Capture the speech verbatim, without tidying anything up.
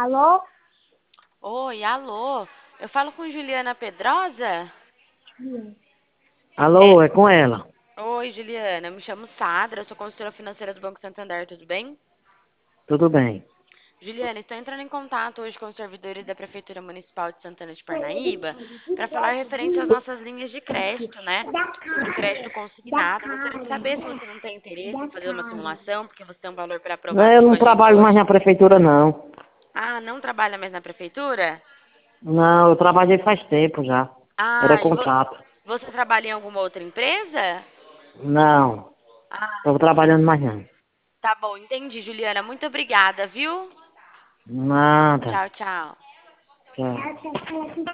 Alô? Oi, alô. Eu falo com Juliana Pedrosa? Alô, É, é com ela. oi, Juliana. Eu me chamo Sadra, eu sou consultora financeira do Banco Santander, tudo bem? Tudo bem. Juliana, estou entrando em contato hoje com os servidores da Prefeitura Municipal de Santana de Parnaíba para falar referente às nossas linhas de crédito, né? Sobre crédito consignado. Eu gostaria de saber se você não tem interesse em fazer uma simulação, porque você tem um valor Não, pré-aprovado eu com não a gente trabalho mais hoje. na prefeitura, não. Ah, não trabalha mais na Prefeitura? Não, eu trabalhei faz tempo já. Era Ah, e vo- contrato. você trabalha em alguma outra empresa? Não, Ah, estou trabalhando mais não. tá bom, entendi, Juliana. Muito obrigada, viu? Nada. Tchau, tchau. Tchau.